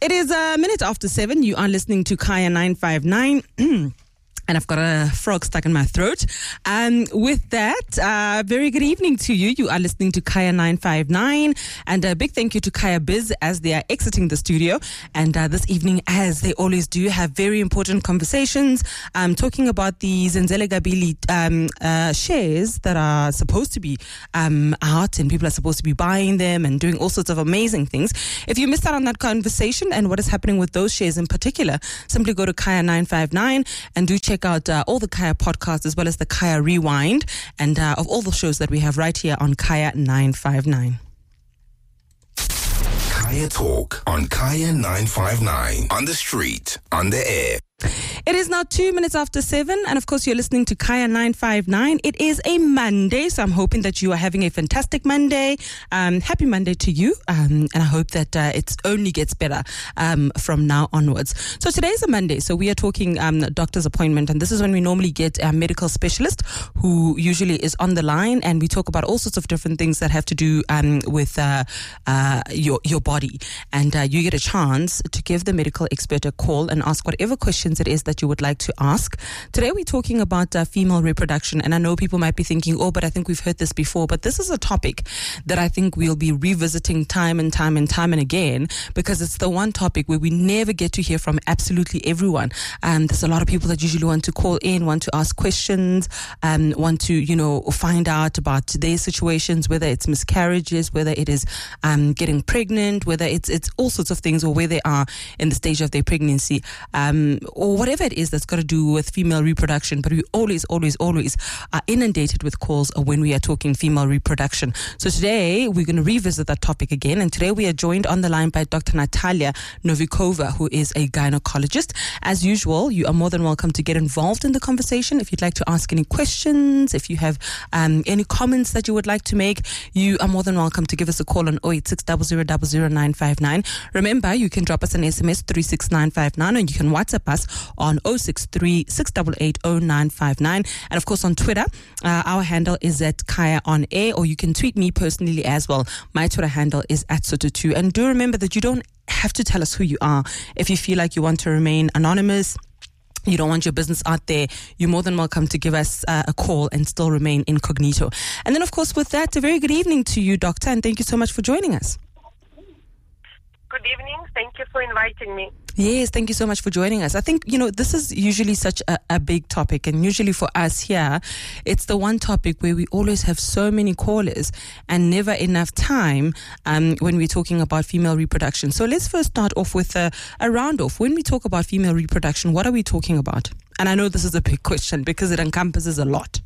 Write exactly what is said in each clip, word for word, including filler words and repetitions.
It is a minute after seven. You are listening to Kaya nine five nine. And I've got a frog stuck in my throat. Um, with that, uh, very good evening to you. You are listening to Kaya nine five nine. And a big thank you to Kaya Biz as they are exiting the studio. And uh, this evening, as they always do, have very important conversations. Um, talking about the Zenzele Gabili um, uh, shares that are supposed to be um, out, and people are supposed to be buying them and doing all sorts of amazing things. If you missed out on that conversation and what is happening with those shares in particular, simply go to Kaya nine five nine and do check Check out uh, all the Kaya podcasts as well as the Kaya Rewind and uh, of all the shows that we have right here on Kaya nine five nine. Kaya Talk on Kaya nine five nine. On the street, on the air. It is now two minutes after seven, and of course you're listening to Kaya nine five nine. It is a Monday, so I'm hoping that you are having a fantastic Monday. Um, happy Monday to you, um, and I hope that uh, it only gets better um, from now onwards. So today is a Monday, so we are talking um, doctor's appointment, and this is when we normally get a medical specialist who usually is on the line, and we talk about all sorts of different things that have to do um, with uh, uh, your your body, and uh, you get a chance to give the medical expert a call and ask whatever questions it is that you would like to ask. Today we're talking about uh, female reproduction, and I know people might be thinking, oh, but I think we've heard this before, but this is a topic that I think we'll be revisiting time and time and time and again, because it's the one topic where we never get to hear from absolutely everyone. Um, there's a lot of people that usually want to call in, want to ask questions, um, want to, you know, find out about their situations, whether it's miscarriages, whether it is um, getting pregnant, whether it's it's all sorts of things, or where they are in the stage of their pregnancy, um, or whatever it is that's got to do with female reproduction. But we always, always, always are inundated with calls when we are talking female reproduction. So today we're going to revisit that topic again. And today we are joined on the line by Doctor Natalia Novikova, who is a gynecologist. As usual, you are more than welcome to get involved in the conversation. If you'd like to ask any questions, if you have um, any comments that you would like to make, you are more than welcome to give us a call on oh eight six, zero zero zero zero nine five nine. Remember, you can drop us an S M S three six nine five nine, and you can WhatsApp us on oh six three, six eight eight, oh nine five nine. And of course on Twitter, uh, our handle is at Kaya on Air, or you can tweet me personally as well. My Twitter handle is at Soto two. And do remember that you don't have to tell us who you are. If you feel like you want to remain anonymous, you don't want your business out there, you're more than welcome to give us uh, a call and still remain incognito. And then of course with that, a very good evening to you, Doctor, and thank you so much for joining us. Good evening. Thank you for inviting me. Yes, thank you so much for joining us. I think, you know, this is usually such a, a big topic, and usually for us here, it's the one topic where we always have so many callers and never enough time um, when we're talking about female reproduction. So let's first start off with a, a round off. When we talk about female reproduction, what are we talking about? And I know this is a big question because it encompasses a lot.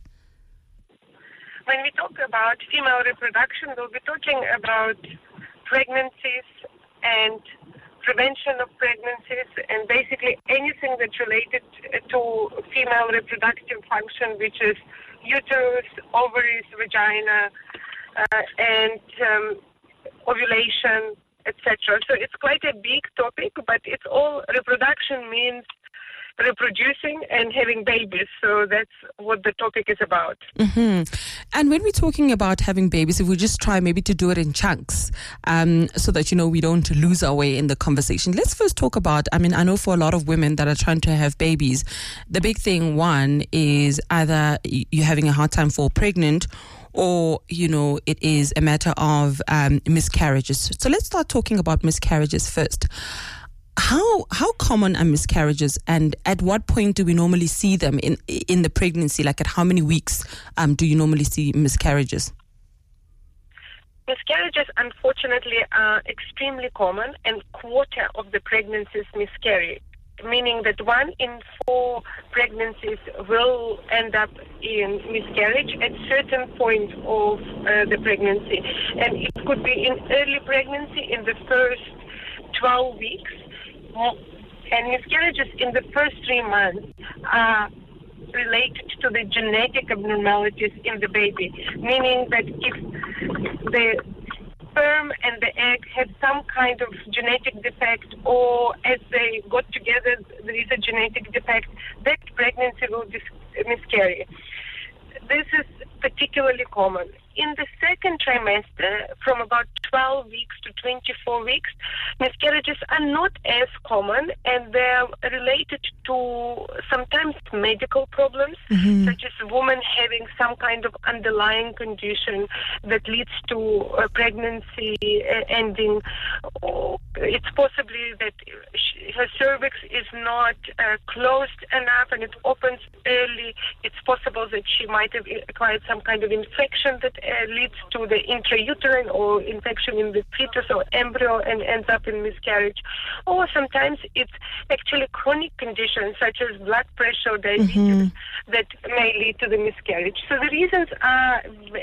When we talk about female reproduction, we'll be talking about pregnancies and prevention of pregnancies, and basically anything that's related to female reproductive function, which is uterus, ovaries, vagina, uh, and um, ovulation, et cetera. So it's quite a big topic, but it's all reproduction means reproducing and having babies. So that's what the topic is about. Mm-hmm. And when we're talking about having babies, if we just try maybe to do it in chunks, um, so that, you know, we don't lose our way in the conversation. Let's first talk about, I mean, I know for a lot of women that are trying to have babies, the big thing, one, is either you're having a hard time fall pregnant, or, you know, it is a matter of um, miscarriages. So let's start talking about miscarriages first. How how common are miscarriages, and at what point do we normally see them in in the pregnancy? Like at how many weeks um, do you normally see miscarriages? Miscarriages, unfortunately, are extremely common, and quarter of the pregnancies miscarry, meaning that one in four pregnancies will end up in miscarriage at certain point of uh, the pregnancy. And it could be in early pregnancy, in the first twelve weeks. And miscarriages in the first three months are related to the genetic abnormalities in the baby, meaning that if the sperm and the egg had some kind of genetic defect, or as they got together there is a genetic defect, that pregnancy will dis- miscarry. This is particularly common. in the second trimester, from about twelve weeks to twenty-four weeks, miscarriages are not as common, and they're related to sometimes medical problems, mm-hmm. such as a woman having some kind of underlying condition that leads to a pregnancy uh, ending. Or it's possibly that she, her cervix is not uh, closed enough and it opens early. It's possible that she might have acquired some kind of infection that uh, leads to the intrauterine or infection in the fetus or embryo and ends up in miscarriage. Or sometimes it's actually chronic conditions such as blood pressure or diabetes mm-hmm. that may lead to the miscarriage. So the reasons are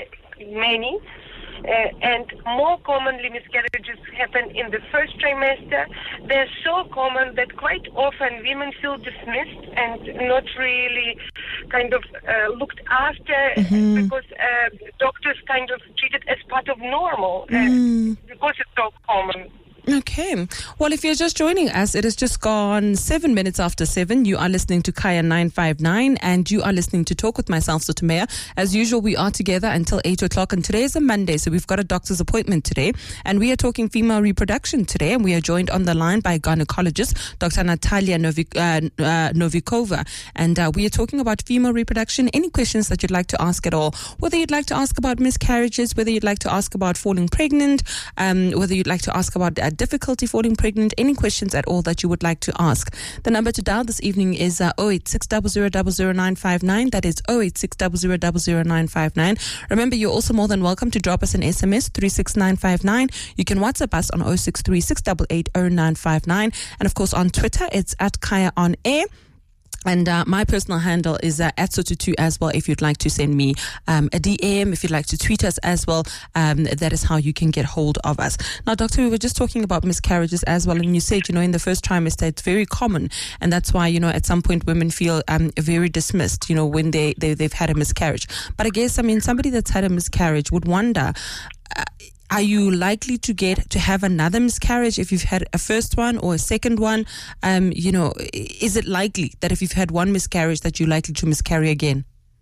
many. Uh, and more commonly, miscarriages happen in the first trimester. They're so common that quite often women feel dismissed and not really kind of uh, looked after mm-hmm. because uh, doctors kind of treat it as part of normal uh, mm. because it's so common. Okay. Well, if you're just joining us, it has just gone seven minutes after seven. You are listening to Kaya nine five nine and you are listening to Talk with myself, Sotomea. As usual, we are together until eight o'clock and today is a Monday, so we've got a doctor's appointment today and we are talking female reproduction today and we are joined on the line by gynecologist, Doctor Natalia Novik- uh, uh, Novikova, and uh, we are talking about female reproduction. Any questions that you'd like to ask at all, whether you'd like to ask about miscarriages, whether you'd like to ask about falling pregnant, um, whether you'd like to ask about uh, difficulty falling pregnant, any questions at all that you would like to ask. The number to dial this evening is uh, oh eight six zero zero zero zero nine five nine. That is oh eight six zero zero zero zero nine five nine. Remember, you're also more than welcome to drop us an S M S three six nine five nine. You can WhatsApp us on oh six three six eight eight oh nine five nine. And of course on Twitter, it's at Kaya on Air. And uh, my personal handle is uh, at Sotutu as well. If you'd like to send me um, a D M, if you'd like to tweet us as well, um, that is how you can get hold of us. Now, Doctor, we were just talking about miscarriages as well. And you said, you know, in the first trimester, it's very common. And that's why, you know, at some point women feel um, very dismissed, you know, when they, they, they've had a miscarriage. But I guess, I mean, somebody that's had a miscarriage would wonder, uh, are you likely to get to have another miscarriage if you've had a first one or a second one? Um, you know, is it likely that if you've had one miscarriage that you're likely to miscarry again?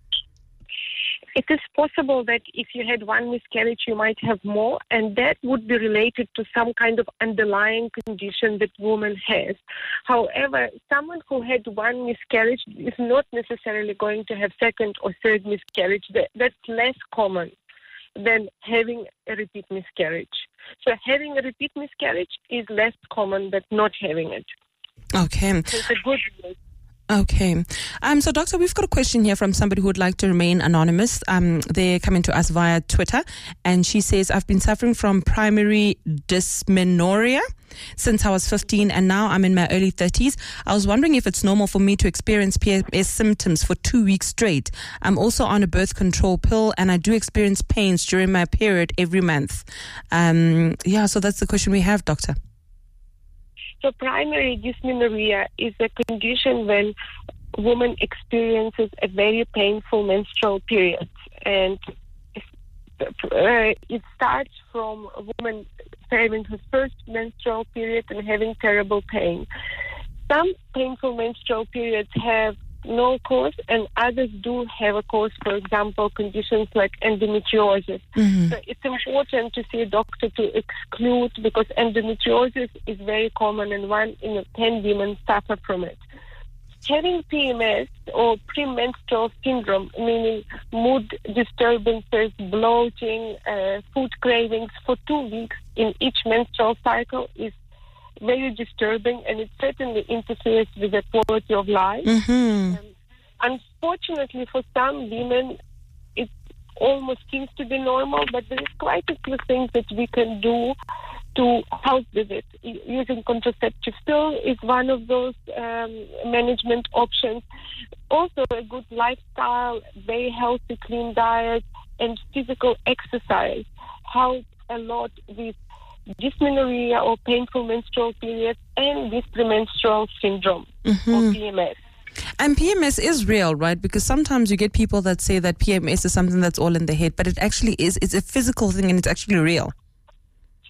It is possible that if you had one miscarriage, you might have more, and that would be related to some kind of underlying condition that woman has. However, someone who had one miscarriage is not necessarily going to have second or third miscarriage. That, that's less common than having a repeat miscarriage. So having a repeat miscarriage is less common than not having it. Okay. So it's a good news. Okay. Um, so, Doctor, we've got a question here from somebody who would like to remain anonymous. Um, they're coming to us via Twitter. And she says, I've been suffering from primary dysmenorrhea since I was fifteen and now I'm in my early thirties. I was wondering if it's normal for me to experience P M S symptoms for two weeks straight. I'm also on a birth control pill and I do experience pains during my period every month. Um, yeah, so that's the question we have, Doctor. So primary dysmenorrhea is a condition when a woman experiences a very painful menstrual period. And uh, it starts from a woman having her first menstrual period and having terrible pain. Some painful menstrual periods have no cause and others do have a cause, for example, conditions like endometriosis. Mm-hmm. So it's important to see a doctor to exclude because endometriosis is very common and one in ten women suffer from it. Having P M S or premenstrual syndrome, meaning mood disturbances, bloating, uh, food cravings for two weeks in each menstrual cycle is very disturbing, and it certainly interferes with the quality of life. Mm-hmm. Um, unfortunately, for some women, it almost seems to be normal, but there is quite a few things that we can do to help with it. Using contraceptive pill is one of those um, management options. Also, a good lifestyle, very healthy, clean diet, and physical exercise help a lot with dysmenorrhea or painful menstrual periods and with premenstrual syndrome mm-hmm. or P M S. And P M S is real, right? Because sometimes you get people that say that P M S is something that's all in the head, but it actually is. It's a physical thing and it's actually real.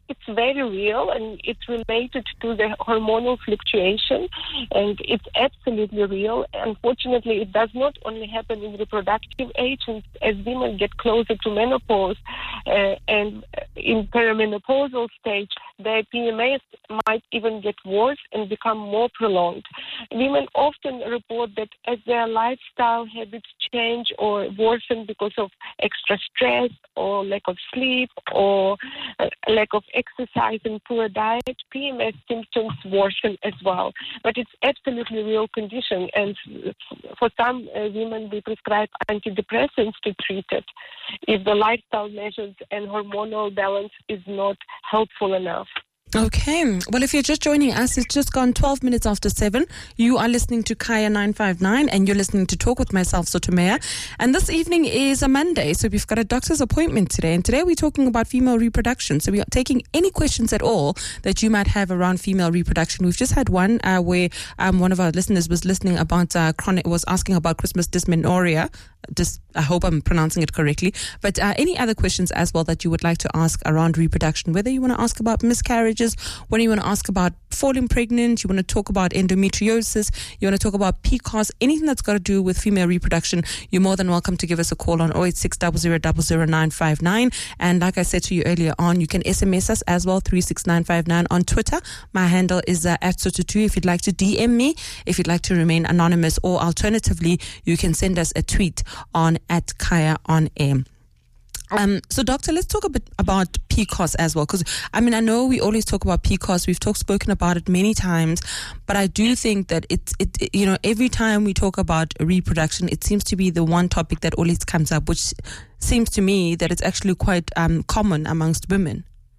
it's very real, and it's related to the hormonal fluctuation, and it's absolutely real. Unfortunately, it does not only happen in reproductive age, and as women get closer to menopause uh, and in perimenopausal stage, their P M S might even get worse and become more prolonged. Women often report that as their lifestyle habits change or worsen because of extra stress or lack of sleep or uh, lack of exercise and poor diet, P M S symptoms worsen as well. But it's absolutely real condition, and for some uh, women we prescribe antidepressants to treat it if the lifestyle measures and hormonal balance is not helpful enough. Okay. Well, if you're just joining us, it's just gone twelve minutes after seven. You are listening to Kaya nine five nine, and you're listening to Talk with myself, Sotomea. And this evening is a Monday, so we've got a doctor's appointment today. And today we're talking about female reproduction. So we are taking any questions at all that you might have around female reproduction. We've just had one uh, where um, one of our listeners was listening about uh, chronic, was asking about Christmas dysmenorrhea. Just, I hope I'm pronouncing it correctly. But uh, any other questions as well that you would like to ask around reproduction, whether you want to ask about miscarriages, whether you want to ask about falling pregnant, you want to talk about endometriosis, you want to talk about P C O S, anything that's got to do with female reproduction, you're more than welcome to give us a call on oh eight six, zero zero zero zero nine five nine. And like I said to you earlier on, you can S M S us as well, three six nine five nine on Twitter. My handle is uh, at Sotutu if you'd like to D M me, if you'd like to remain anonymous, or alternatively, you can send us a tweet on at Kaya on air. Um, so, Doctor, let's talk a bit about P C O S as well, because I mean, I know we always talk about P C O S. We've talked spoken about it many times, but I do think that it's it, it you know every time we talk about reproduction, it seems to be the one topic that always comes up, which seems to me that it's actually quite um, common amongst women.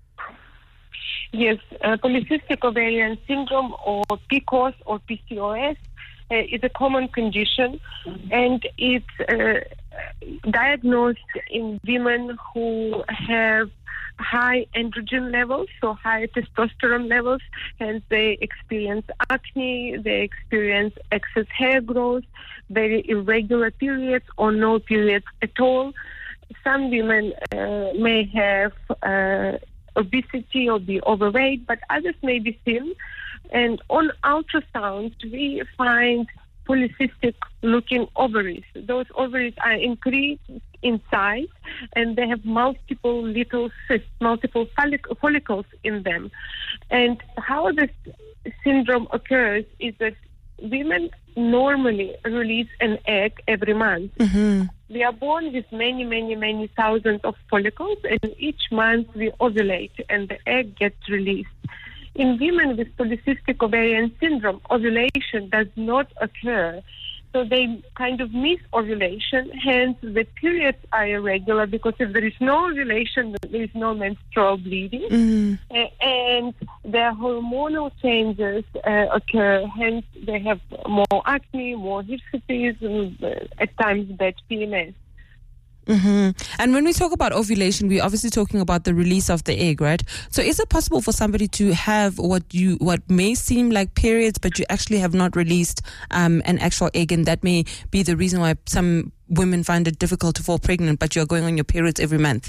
Yes, uh, polycystic ovarian syndrome, or P C O S or P C O S, uh, is a common condition, and it's uh, diagnosed in women who have high androgen levels, so high testosterone levels, hence they experience acne, they experience excess hair growth, very irregular periods or no periods at all. Some women uh, may have uh, obesity or be overweight, but others may be thin. And on ultrasound, we find polycystic looking ovaries. Those ovaries are increased in size, and they have multiple little cysts, multiple follic- follicles in them. And how this syndrome occurs is that women normally release an egg every month. Mm-hmm. We are born with many, many, many thousands of follicles, and each month we ovulate, and the egg gets released. In women with polycystic ovarian syndrome, ovulation does not occur. So they kind of miss ovulation, hence the periods are irregular, because if there is no ovulation, there is no menstrual bleeding. Mm-hmm. Uh, and their hormonal changes uh, occur, hence they have more acne, more hirsutism, uh, at times bad P M S. Mm-hmm. And when we talk about ovulation, we're obviously talking about the release of the egg, right? So is it possible for somebody to have what you what may seem like periods, but you actually have not released um, an actual egg, and that may be the reason why some women find it difficult to fall pregnant, but you're going on your periods every month?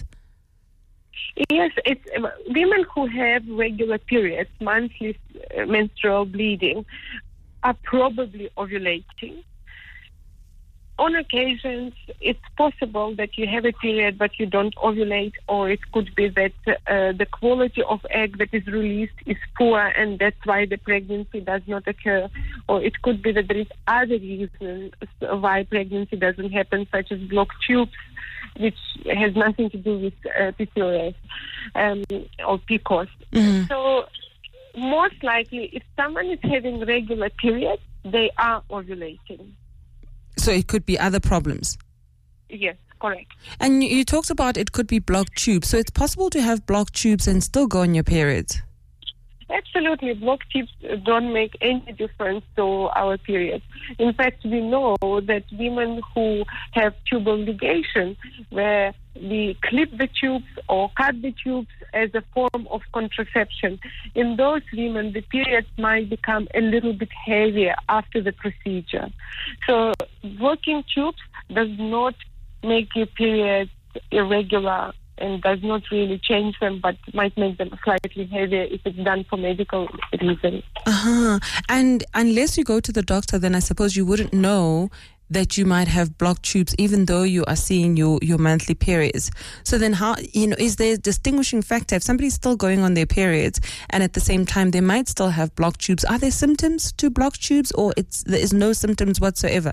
Yes, it's uh, women who have regular periods, monthly uh, menstrual bleeding, are probably ovulating. On occasions, it's possible that you have a period but you don't ovulate, or it could be that uh, the quality of egg that is released is poor, and that's why the pregnancy does not occur. Or it could be that there is other reasons why pregnancy doesn't happen, such as blocked tubes, which has nothing to do with uh, P C O S um, or P C O S. Mm-hmm. So most likely, if someone is having regular periods, they are ovulating. So it could be other problems? Yes, correct. And you talked about it could be blocked tubes. So it's possible to have blocked tubes and still go on your periods? Absolutely. Blocked tubes don't make any difference to our periods. In fact, we know that women who have tubal ligation, where we clip the tubes or cut the tubes as a form of contraception, in those women, the periods might become a little bit heavier after the procedure. So working tubes does not make your periods irregular and does not really change them, but might make them slightly heavier if it's done for medical reasons. Uh-huh. And unless you go to the doctor, then I suppose you wouldn't know that you might have blocked tubes even though you are seeing your, your monthly periods. So then how, you know, is there a distinguishing factor? If somebody's still going on their periods and at the same time they might still have blocked tubes, are there symptoms to blocked tubes, or it's there is no symptoms whatsoever?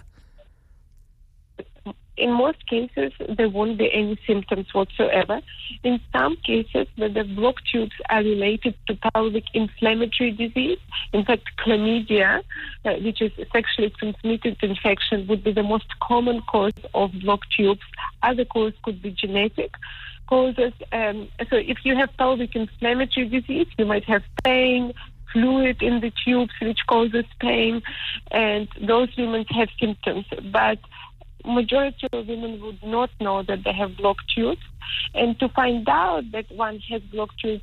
In most cases, there won't be any symptoms whatsoever. In some cases, where the blocked tubes are related to pelvic inflammatory disease, in fact, chlamydia, uh, which is a sexually transmitted infection, would be the most common cause of blocked tubes. Other causes could be genetic causes. Um, so if you have pelvic inflammatory disease, you might have pain, fluid in the tubes, which causes pain, and those women have symptoms. But majority of women would not know that they have blocked tubes. And to find out that one has blocked tubes,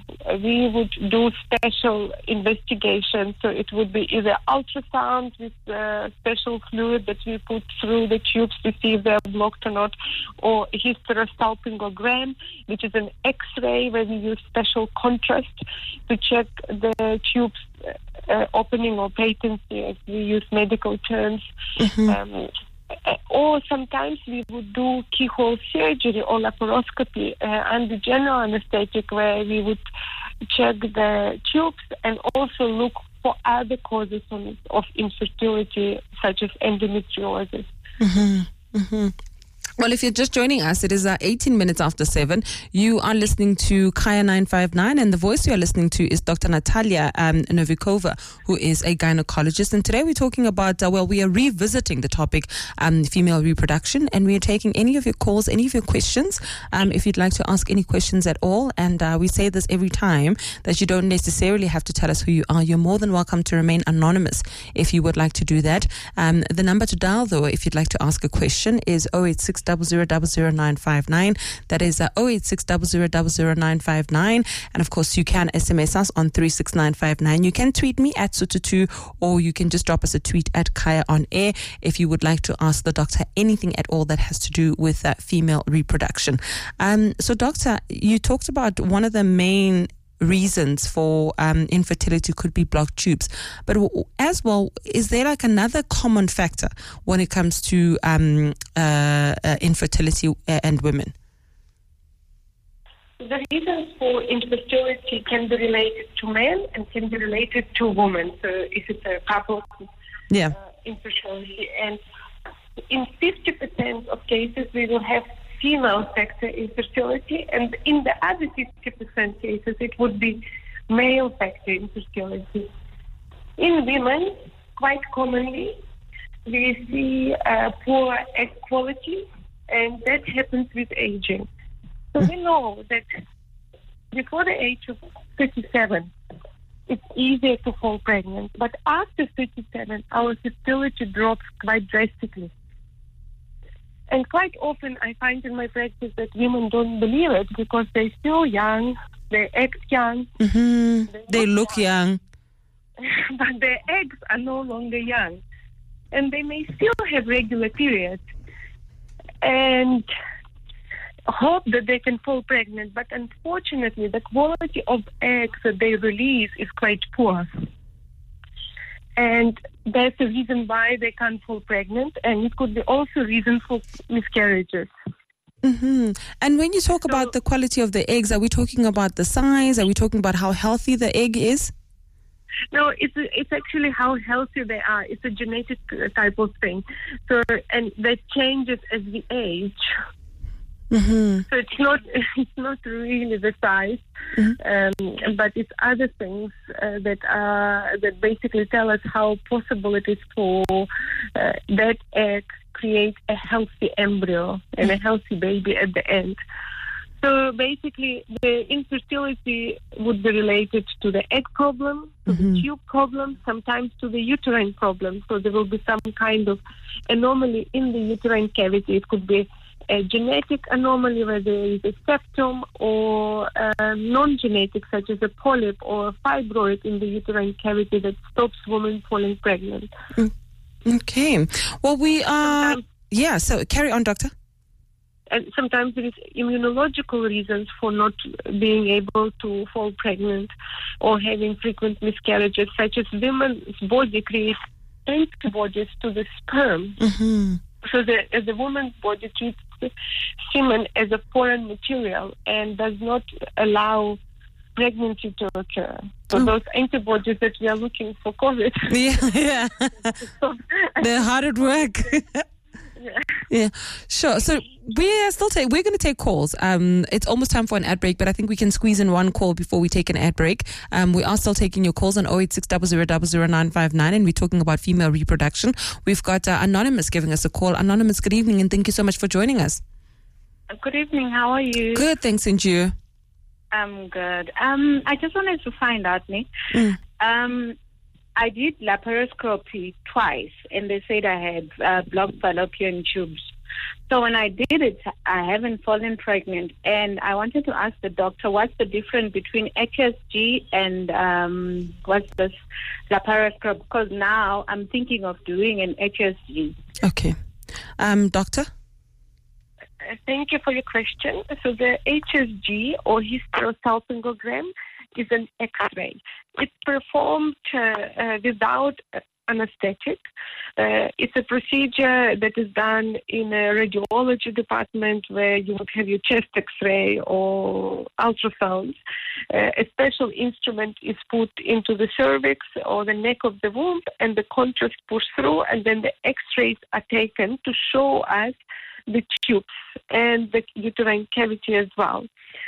we would do special investigation. So it would be either ultrasound with uh, special fluid that we put through the tubes to see if they're blocked or not, or hysterosalpingogram, which is an X-ray where we use special contrast to check the tubes uh, opening or patency, as we use medical terms. Mm-hmm. Um, Or sometimes we would do keyhole surgery or laparoscopy uh, under general anesthetic, where we would check the tubes and also look for other causes of infertility, such as endometriosis. Mm-hmm. Mm-hmm. Well, if you're just joining us, it is uh, eighteen minutes after seven. You are listening to Kaya nine five nine, and the voice you are listening to is Doctor Natalia um, Novikova, who is a gynecologist. And today we're talking about, uh, well, we are revisiting the topic, um, female reproduction, and we are taking any of your calls, any of your questions, um, if you'd like to ask any questions at all. And uh, we say this every time, that you don't necessarily have to tell us who you are. You're more than welcome to remain anonymous if you would like to do that. Um, the number to dial, though, if you'd like to ask a question, is oh eight six double zero double zero nine five nine. That is uh, oh eight six double zero double zero nine five nine. And of course, you can S M S us on three six nine five nine. You can tweet me at Sututu, or you can just drop us a tweet at Kaya on air if you would like to ask the doctor anything at all that has to do with uh, female reproduction. Um, so, doctor, you talked about one of the main reasons for um, infertility could be blocked tubes, but w- as well, is there like another common factor when it comes to um, uh, uh, infertility and women? The reasons for infertility can be related to men and can be related to women. So if it's a couple, yeah, uh, infertility, and in fifty percent of cases we will have female factor infertility, and in the other fifty percent cases it would be male factor infertility. In women, quite commonly, we see uh, poor egg quality, and that happens with aging. So we know that before the age of thirty-seven, it's easier to fall pregnant, but after thirty-seven, our fertility drops quite drastically. And quite often I find in my practice that women don't believe it because they're still young, they act young. Mm-hmm. They look young. young. But their eggs are no longer young. And they may still have regular periods and hope that they can fall pregnant. But unfortunately, the quality of eggs that they release is quite poor. And that's the reason why they can't fall pregnant, and it could be also a reason for miscarriages. Mm-hmm. And when you talk so, about the quality of the eggs, are we talking about the size? Are we talking about how healthy the egg is? No, it's it's actually how healthy they are. It's a genetic type of thing. So, and that changes as we age. Mm-hmm. So it's not it's not really the size, mm-hmm. um, but it's other things uh, that are that basically tell us how possible it is for uh, that egg create a healthy embryo and a healthy baby at the end. So basically, the infertility would be related to the egg problem, to mm-hmm. the tube problem, sometimes to the uterine problem. So there will be some kind of anomaly in the uterine cavity. It could be a genetic anomaly where there is a septum, or um, non-genetic such as a polyp or a fibroid in the uterine cavity that stops women falling pregnant. Okay. Well, we are... Sometimes, yeah, so carry on, doctor. and sometimes there is immunological reasons for not being able to fall pregnant or having frequent miscarriages, such as women's body creates antibodies to the sperm. Mm-hmm. So the, the woman's body treats semen as a foreign material and does not allow pregnancy to occur. So oh. those antibodies that we are looking for COVID. Yeah, yeah. They're hard at work. Yeah. Yeah, sure. So we are still take. We're going to take calls. Um, it's almost time for an ad break, but I think we can squeeze in one call before we take an ad break. Um, we are still taking your calls on oh eight six, zero zero zero zero nine five nine, and we're talking about female reproduction. We've got uh, Anonymous giving us a call. Anonymous, good evening, and thank you so much for joining us. Good evening. How are you? Good, thanks, and you? I'm good. Um, I just wanted to find out, Nick. Mm. Um. I did laparoscopy twice, and they said I had uh, blocked fallopian tubes. So when I did it, I haven't fallen pregnant. And I wanted to ask the doctor, what's the difference between H S G and um, what's this laparoscopy? Because now I'm thinking of doing an H S G. Okay. Um, doctor? Uh, Thank you for your question. So the H S G, or hysterosalpingogram, is an X-ray. It's performed uh, uh, without anesthetic. Uh, it's a procedure that is done in a radiology department where you would have your chest X-ray or ultrasound. Uh, a special instrument is put into the cervix or the neck of the womb, and the contrast pushed through, and then the X-rays are taken to show us the tubes and the uterine cavity as well.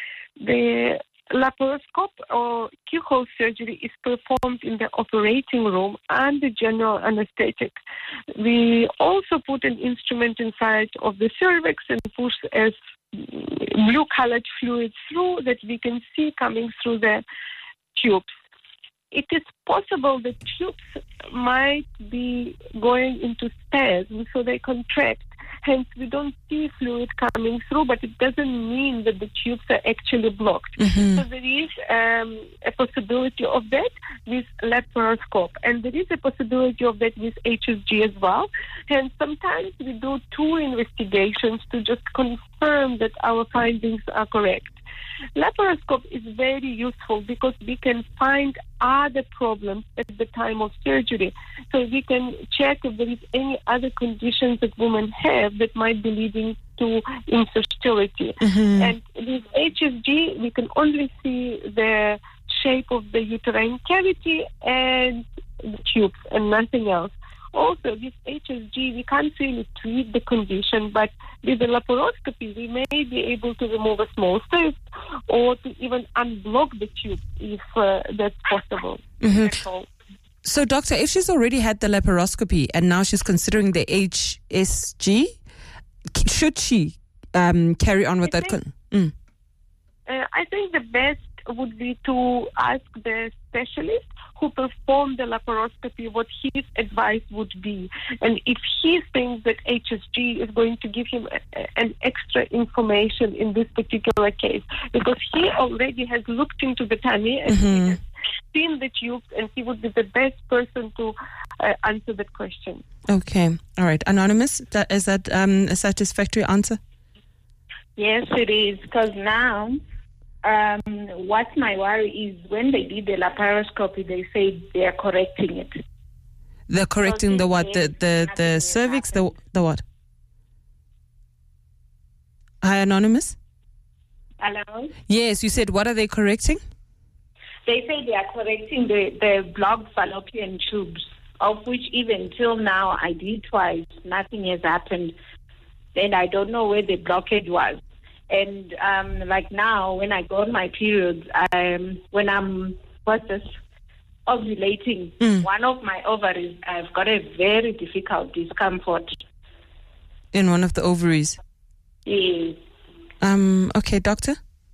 The laparoscope or keyhole surgery is performed in the operating room under general anesthetic. We also put an instrument inside of the cervix and push as blue-colored fluid through that we can see coming through the tubes. It is possible the tubes might be going into spasm, so they contract. Hence, we don't see fluid coming through, but it doesn't mean that the tubes are actually blocked. Mm-hmm. So there is um, a possibility of that with laparoscope, and there is a possibility of that with H S G as well. Hence, sometimes we do two investigations to just confirm that our findings are correct. Laparoscope is very useful because we can find other problems at the time of surgery. So we can check if there is any other conditions that women have that might be leading to infertility. Mm-hmm. And with H S G, we can only see the shape of the uterine cavity and the tubes and nothing else. Also, with H S G, we can't really treat the condition, but with the laparoscopy, we may be able to remove a small cyst or to even unblock the tube if uh, that's possible. Mm-hmm. That's all. So, doctor, if she's already had the laparoscopy and now she's considering the H S G, should she um, carry on with I that? think, Con- mm. uh, I think the best would be to ask the specialist who performed the laparoscopy what his advice would be. And if he thinks that H S G is going to give him a, a, an extra information in this particular case, because he already has looked into the tummy and Mm-hmm. he has seen the tubes, and he would be the best person to uh, answer that question. Okay. All right. Anonymous, that, is that um, a satisfactory answer? Yes, it is, because now um, what's my worry is when they did the laparoscopy, they say they are correcting it. They're correcting the what? The the, the cervix? The, the what? Hi, Anonymous? Hello? Yes, you said what are they correcting? They say they are correcting the, the blocked fallopian tubes, of which even till now I did twice. Nothing has happened. And I don't know where the blockage was. And um, like now, when I go on my periods, um, when I'm, what's this, ovulating, Mm. one of my ovaries, I've got a very difficult discomfort. In one of the ovaries? Yes. Um. Okay, doctor?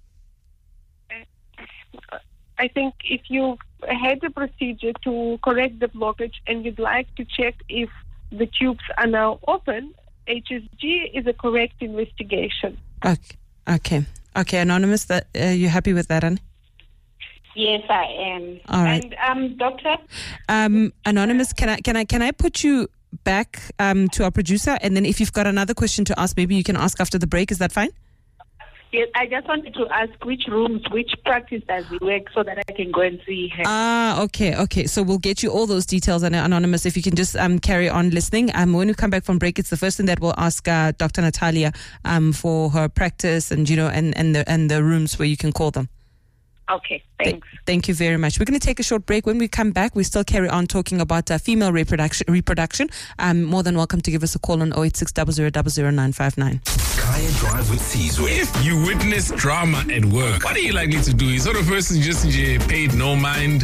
I think if you had a procedure to correct the blockage and you'd like to check if the tubes are now open, H S G is a correct investigation. Okay. Okay. Okay, Anonymous, that uh, you happy with that, Anne? Yes, I am. All right. And um, doctor? Um, Anonymous, can I can I can I put you back um, to our producer, and then if you've got another question to ask, maybe you can ask after the break. Is that fine? Yes, I just wanted to ask which rooms, which practice does he work so that I can go and see her. Ah, okay, okay. So we'll get you all those details, and Anonymous, if you can just um, carry on listening. Um, when we come back from break, it's the first thing that we'll ask uh, Doctor Natalia um, for her practice and, you know, and, and, the, and the rooms where you can call them. Okay, thanks. Th- thank you very much. We're going to take a short break. When we come back, we still carry on talking about uh, female reproduction. Reproduction. Um, more than welcome to give us a call on oh eight six, zero zero zero zero nine five nine. Kaya Drive with Sizwe. If you witness drama at work, what are you likely to do? You sort of person just uh, paid no mind.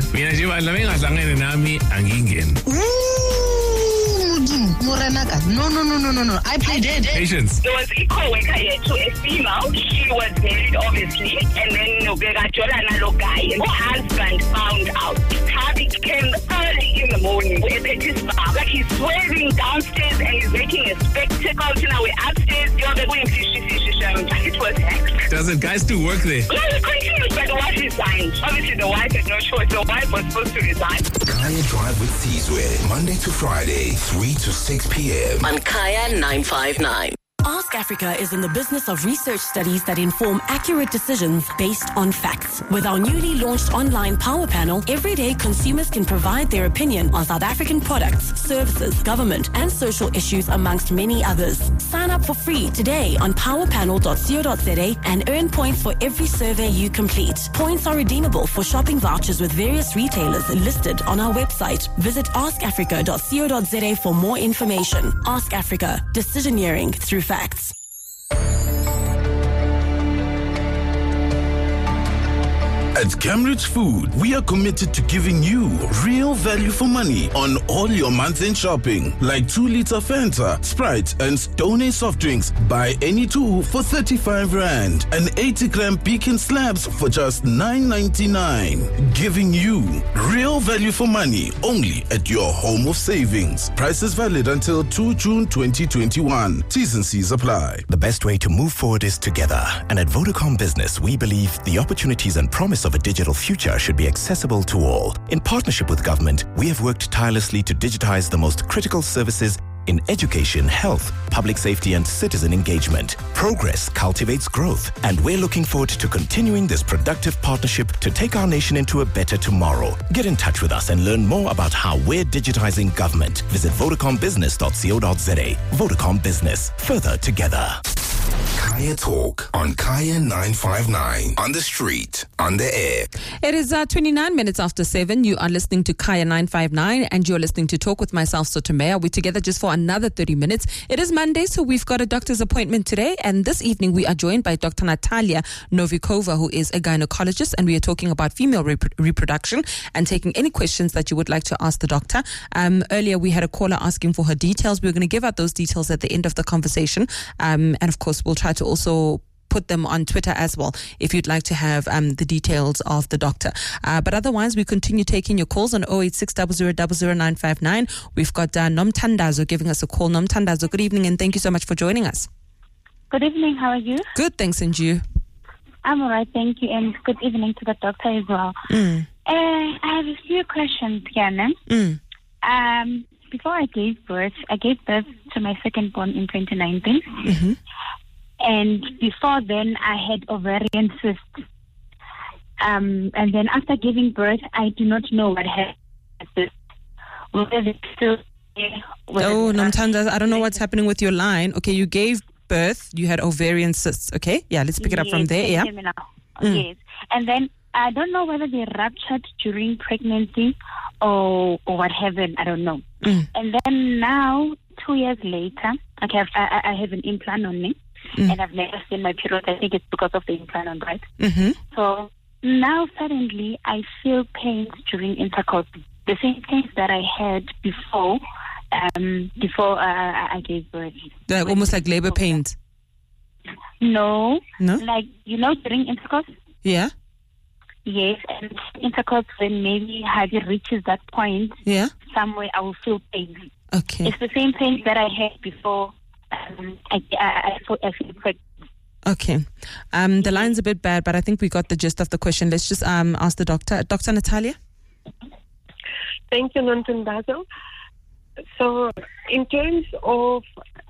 No, no, no, no, no, no. I played it. Patience. There was a co-worker here to a female. She was married, obviously, and then no guy. Her husband found out. Harvey came early in the morning with a petty spa. Like he's swearing downstairs and he's making a spectacle. You know, we're upstairs. You're the going It was hex. Does the guy still work there? No, he continued, but the wife resigned. Obviously, the wife had no choice. The wife was supposed to resign. Kaya Drive with Sizwe, Monday to Friday, three to six p.m. on Kaya nine five nine. Ask Africa is in the business of research studies that inform accurate decisions based on facts. With our newly launched online power panel, every day consumers can provide their opinion on South African products, services, government, and social issues, amongst many others. Sign up for free today on power panel dot co dot za and earn points for every survey you complete. Points are redeemable for shopping vouchers with various retailers listed on our website. Visit ask africa dot co dot za for more information. Ask Africa, decisioneering through facts. At Camrich Food, we are committed to giving you real value for money on all your month-end shopping, like two liter Fanta, Sprite, and Stone soft drinks. Buy any two for thirty-five rand, and eighty gram pecan slabs for just nine ninety-nine. Giving you real value for money only at your home of savings. Prices valid until two June twenty twenty-one. T's and C's apply. The best way to move forward is together. And at Vodacom Business, we believe the opportunities and promise of a digital future should be accessible to all. In partnership with government, we have worked tirelessly to digitize the most critical services in education, health, public safety, and citizen engagement. Progress cultivates growth, and we're looking forward to continuing this productive partnership to take our nation into a better tomorrow. Get in touch with us and learn more about how we're digitizing government. Visit vodacom business dot co dot za. Vodacom Business. Further together. Kaya Talk on Kaya nine five nine. On the street, on the air. It is uh, twenty-nine minutes after seven. You are listening to Kaya nine five nine, and you're listening to Talk with myself, Sotomea. We're together just for another thirty minutes. It is Monday, so we've got a doctor's appointment today, and this evening we are joined by Doctor Natalia Novikova, who is a gynecologist, and we are talking about female rep- reproduction and taking any questions that you would like to ask the doctor. Um, earlier we had a caller asking for her details. We're going to give out those details at the end of the conversation, um, and of course we'll try to also put them on Twitter as well if you'd like to have um, the details of the doctor. Uh, but otherwise, we continue taking your calls on oh eight six, zero zero zero zero nine five nine. We've got uh, Nomthandazo giving us a call. Nomthandazo, good evening, and thank you so much for joining us. Good evening, how are you? Good, thanks, and you? I'm all right, thank you, and good evening to the doctor as well. Mm. Uh, I have a few questions, Kiana. Mm. Um, before I gave birth, I gave birth to my second born in twenty nineteen. Mm-hmm. And before then, I had ovarian cysts. Um, and then after giving birth, I do not know what happened. Whether it's still Oh, Nomthandazo, I don't know what's happening with your line. Okay, you gave birth, you had ovarian cysts. Okay, yeah, let's pick it up yes, from there. Yeah. Mm. Yes. And then I don't know whether they ruptured during pregnancy or, or what happened. I don't know. Mm. And then now, two years later, okay, I've, I, I have an implant on me. Mm. And I've never seen my period. I think it's because of the implant on, right? Mm-hmm. So now suddenly I feel pains during intercourse, the same pains that I had before, um, before uh, I gave birth. They're almost like labor pains. No, no, like you know during intercourse. Yeah. Yes, and intercourse when maybe Harvey reaches that point. Yeah. Somewhere I will feel pain. Okay. It's the same pains that I had before. Um, I, I, I, I feel pregnant. Okay. Um, the line's a bit bad, but I think we got the gist of the question. Let's just um, ask the doctor. Doctor Natalia? Thank you, Nomthandazo. So in terms of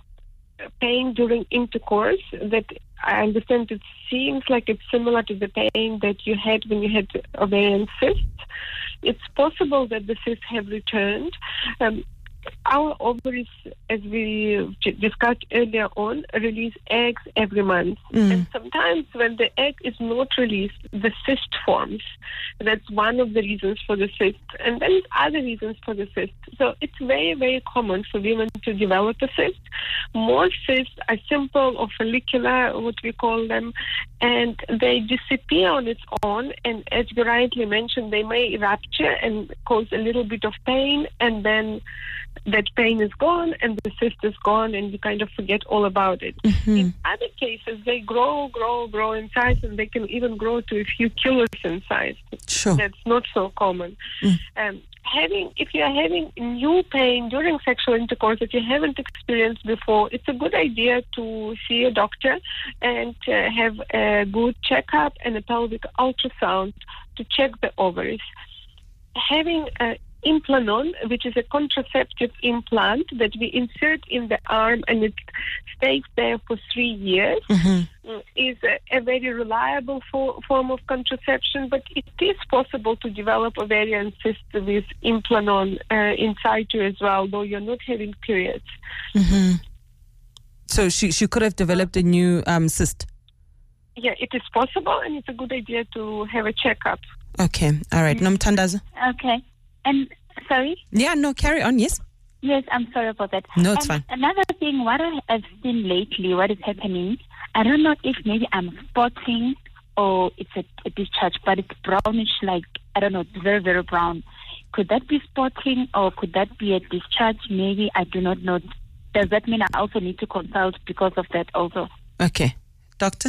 pain during intercourse, that I understand it seems like it's similar to the pain that you had when you had ovarian cysts. It's possible that the cysts have returned. Um, Our ovaries, as we discussed earlier on, release eggs every month. Mm. And sometimes when the egg is not released, the cyst forms. That's one of the reasons for the cyst. And then other reasons for the cyst. So it's very, very common for women to develop a cyst. Most cysts are simple or follicular, what we call them, and they disappear on its own. And as you rightly mentioned, they may rupture and cause a little bit of pain, and then that pain is gone and the cyst is gone and you kind of forget all about it. Mm-hmm. In other cases, they grow, grow, grow in size, and they can even grow to a few kilos in size. Sure. That's not so common. Mm. Um, having, if you are having new pain during sexual intercourse that you haven't experienced before, it's a good idea to see a doctor and uh, have a good checkup and a pelvic ultrasound to check the ovaries. Having a Implanon, which is a contraceptive implant that we insert in the arm and it stays there for three years, mm-hmm. is a, a very reliable for, form of contraception, but it is possible to develop ovarian cyst with Implanon uh, inside you as well, though you're not having periods. Mm-hmm. So she, she could have developed a new um, cyst? Yeah, it is possible, and it's a good idea to have a checkup. Okay, all right. Mm-hmm. Nomthandazo? Okay. And, sorry? Yeah, no, carry on, yes. Yes, I'm sorry about that. No, it's and fine. Another thing, what I have seen lately, what is happening, I don't know if maybe I'm spotting or it's a, a discharge, but it's brownish, like, I don't know, very, very brown. Could that be spotting or could that be a discharge? Maybe, I do not know. Does that mean I also need to consult because of that also? Okay. Doctor?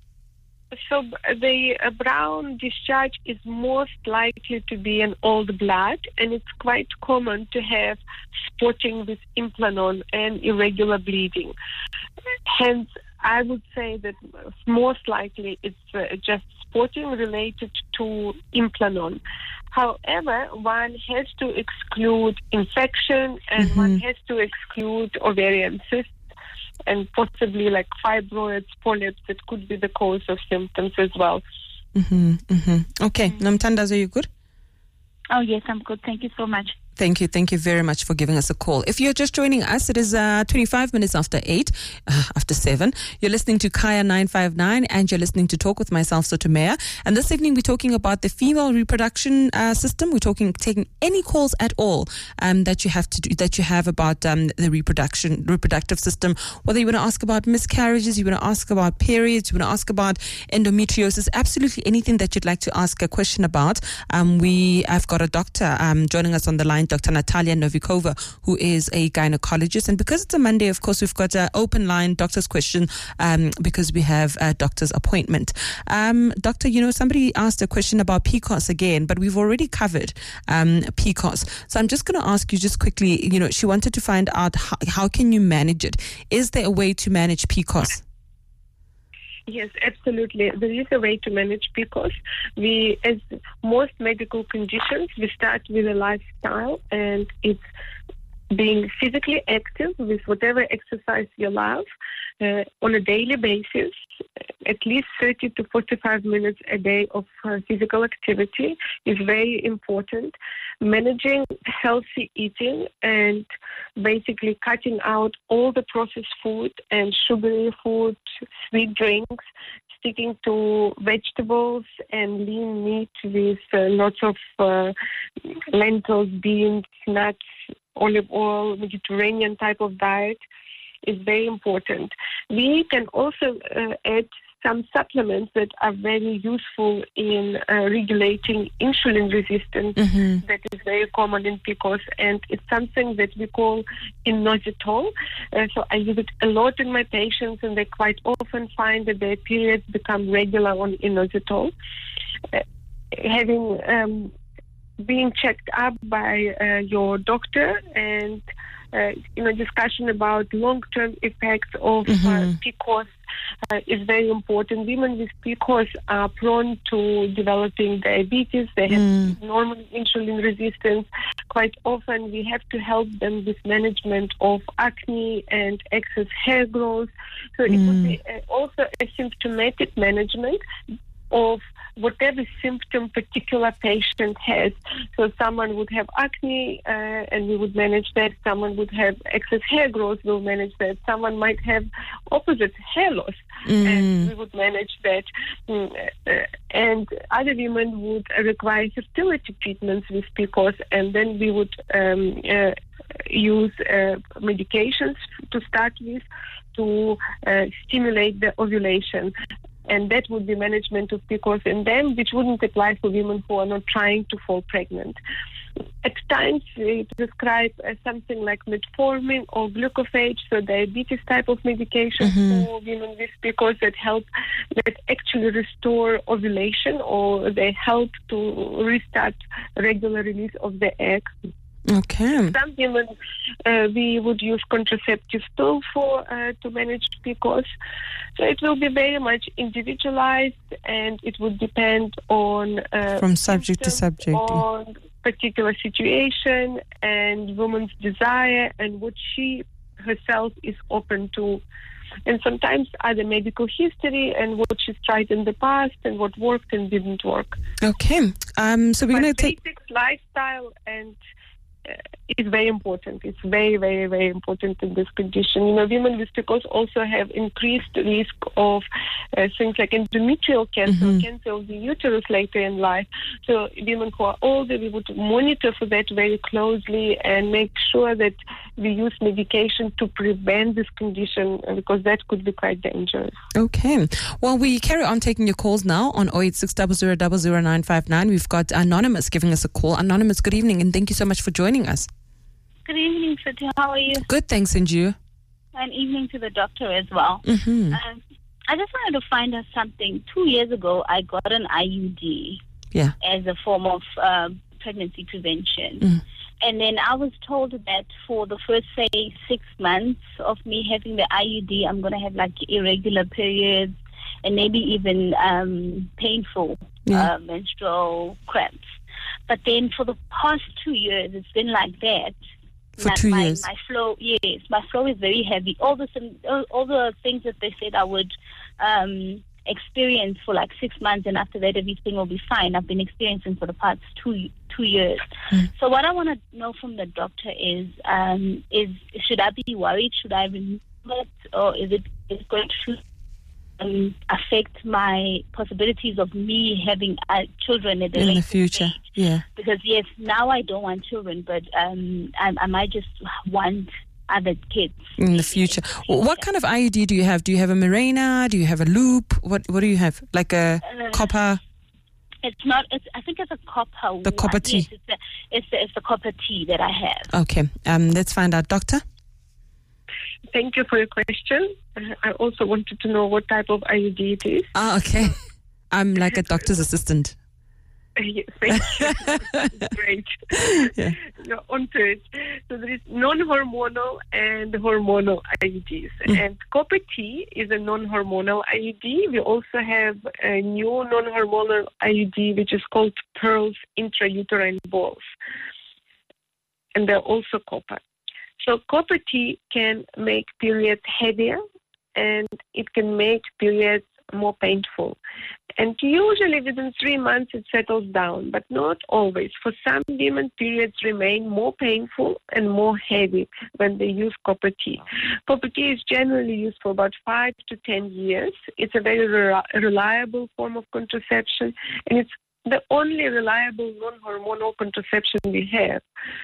So the uh, brown discharge is most likely to be an old blood, and it's quite common to have spotting with Implanon and irregular bleeding. Hence, I would say that most likely it's uh, just spotting related to Implanon. However, one has to exclude infection and mm-hmm. one has to exclude ovarian cysts and possibly like fibroids, polyps, that could be the cause of symptoms as well. Mm-hmm, mm-hmm. Okay. Mm-hmm. Nomthandazo, are you good? Oh, yes, I'm good. Thank you so much. Thank you. Thank you very much for giving us a call. If you're just joining us, it is uh, twenty-five minutes after eight, uh, after seven. You're listening to Kaya nine five nine and you're listening to Talk with myself, Sotomea. And this evening we're talking about the female reproduction uh, system. We're talking, taking any calls at all um, that you have to do, that you have about um, the reproduction, reproductive system. Whether you want to ask about miscarriages, you want to ask about periods, you want to ask about endometriosis, absolutely anything that you'd like to ask a question about. Um, we, I've got a doctor um, joining us on the line, Doctor Natalia Novikova, who is a gynecologist. And because it's a Monday, of course, we've got an open line doctor's question um, because we have a doctor's appointment. Um, doctor, you know, somebody asked a question about P C O S again, but we've already covered um, P C O S. So I'm just going to ask you just quickly, you know, she wanted to find out how, how can you manage it? Is there a way to manage P C O S? Yes, absolutely. There is a way to manage P C O S. We, as most medical conditions, we start with a lifestyle, and it's being physically active with whatever exercise you love uh, on a daily basis, at least thirty to forty-five minutes a day of uh, physical activity is very important. Managing healthy eating and basically cutting out all the processed food and sugary food, sweet drinks, sticking to vegetables and lean meat with uh, lots of uh, lentils, beans, nuts, olive oil, Mediterranean type of diet is very important. We can also uh, add some supplements that are very useful in uh, regulating insulin resistance mm-hmm. that is very common in P C O S, and it's something that we call inositol. Uh, so I use it a lot in my patients, and they quite often find that their periods become regular on inositol. Uh, having um, being checked up by uh, your doctor and uh, you know, discussion about long-term effects of mm-hmm. uh, P C O S uh, is very important. Women with P C O S are prone to developing diabetes. They have mm. normal insulin resistance. Quite often we have to help them with management of acne and excess hair growth. So mm. it would be uh, also a symptomatic management of whatever symptom particular patient has. So someone would have acne uh, and we would manage that. Someone would have excess hair growth, we'll manage that. Someone might have opposite hair loss mm. and we would manage that. Mm, uh, and other women would require fertility treatments with P C O S, and then we would um, uh, use uh, medications to start with to uh, stimulate the ovulation. And that would be management of P C O S in them, which wouldn't apply for women who are not trying to fall pregnant. At times, we prescribe uh, something like metformin or glucophage, so diabetes type of medication mm-hmm. for women with P C O S that help, that actually restore ovulation, or they help to restart regular release of the egg. Okay. Some women, uh, we would use contraceptive pill for uh, to manage P C O S. So it will be very much individualized, and it would depend on uh, from subject to subject, on particular situation and woman's desire and what she herself is open to. And sometimes other medical history and what she's tried in the past and what worked and didn't work. Okay. Um. So we're going to take basics, lifestyle, and Uh, it's very important. It's very, very, very important in this condition. You know, women with P C O S also have increased risk of uh, things like endometrial cancer, mm-hmm. cancer of the uterus later in life. So women who are older, we would monitor for that very closely and make sure that we use medication to prevent this condition, because that could be quite dangerous. Okay. Well, we carry on taking your calls now on oh eight six, zero zero zero zero nine five nine. We've got Anonymous giving us a call. Anonymous, good evening, and thank you so much for joining us. Good evening, Sati. How are you? Good, thanks, and you? And evening to the doctor as well. Mm-hmm. Um, I just wanted to find out something. Two years ago, I got an I U D yeah. as a form of uh, pregnancy prevention. Mm. And then I was told that for the first, say, six months of me having the I U D, I'm going to have like irregular periods and maybe even um, painful yeah. uh, menstrual cramps. But then for the past two years, it's been like that. For like two my, years? My flow, yes, my flow is very heavy. All the all, all the things that they said I would um, experience for like six months, and after that everything will be fine, I've been experiencing for the past two two years. Mm. So what I want to know from the doctor is, um, is should I be worried? Should I remove it, or is it is it going to um, affect my possibilities of me having uh, children at the in later the future? stage? Yeah. Because yes, now I don't want children, but um, I, I might just want other kids in the future. What kind of I U D do you have? Do you have a Mirena? Do you have a loop? What What do you have? Like a uh, copper? It's not. It's. I think it's a copper. The copper T. Yes, it's, a, it's, a, it's the copper T that I have. Okay. Um. Let's find out, doctor. Thank you for your question. Uh, I also wanted to know what type of I U D it is. Ah, okay. I'm like a doctor's assistant. Yes, thank you. Great. Yeah. You're onto it. So there is non-hormonal and hormonal I U Ds. Mm. And copper T is a non-hormonal I U D. We also have a new non-hormonal I U D, which is called Pearls intrauterine balls. And they're also copper. So copper T can make periods heavier, and it can make periods more painful. And usually within three months it settles down, but not always. For some women, periods remain more painful and more heavy when they use copper T. Copper T is generally used for about five to ten years. It's a very re- reliable form of contraception, and it's the only reliable non-hormonal contraception we have.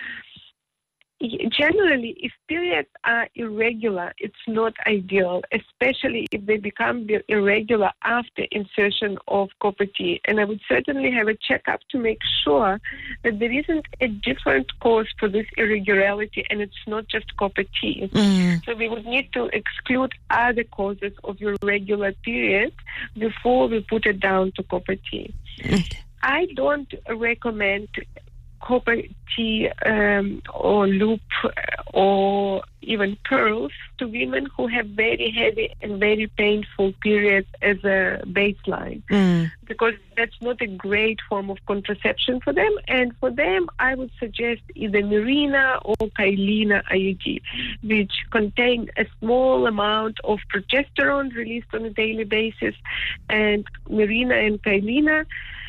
Generally, if periods are irregular, it's not ideal, especially if they become irregular after insertion of copper T. And I would certainly have a checkup to make sure that there isn't a different cause for this irregularity, and it's not just copper T. Mm. So we would need to exclude other causes of irregular periods before we put it down to copper T. Okay. I don't recommend copper T um, or loop or even pearls to women who have very heavy and very painful periods as a baseline. Mm. Because that's not a great form of contraception for them. And for them, I would suggest either Mirena or Kyleena I U D, which contain a small amount of progesterone released on a daily basis. And Mirena and Kyleena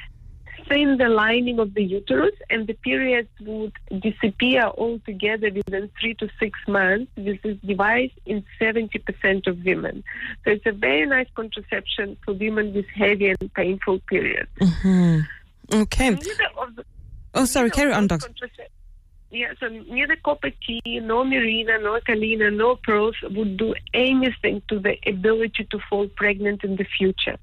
thin the lining of the uterus, and the periods would disappear altogether within three to six months with this device in seventy percent of women. So it's a very nice contraception for women with heavy and painful periods. Mm-hmm. Okay. Neither of the, oh, sorry, neither carry of on, those doctor. contracep- Yeah, so neither Copper T, nor Mirena, nor Kyleena, nor pearls would do anything to the ability to fall pregnant in the future.